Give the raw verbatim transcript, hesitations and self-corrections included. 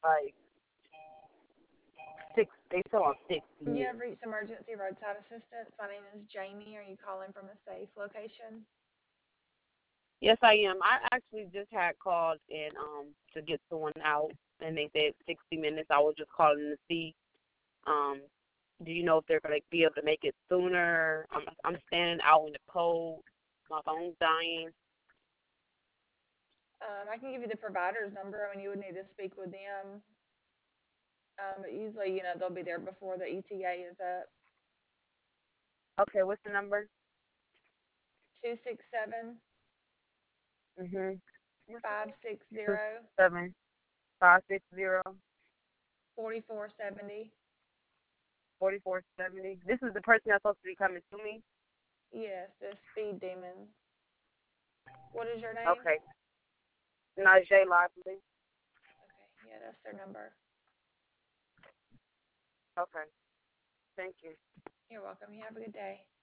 like six. They still on sixty You years. have reached emergency roadside assistance. My name is Jamie. Are you calling from a safe location? Yes, I am. I actually just had called and um to get someone out, and they said sixty minutes. I was just calling to see. Um, do you know if they're gonna be able to make it sooner? I'm I'm standing out in the cold. My phone's dying. Um, I can give you the provider's number. I mean, you would need to speak with them. Um, but usually, you know, they'll be there before the E T A is up. Okay, what's the number? Two six seven Mhm. five six Two zero seven five six zero forty four seventy. forty four seventy. This is the person that's supposed to be coming to me. Yes, the speed demon. What is your name? Okay. Najee Lively. Okay, yeah, that's their number. Okay. Thank you. You're welcome. You have a good day.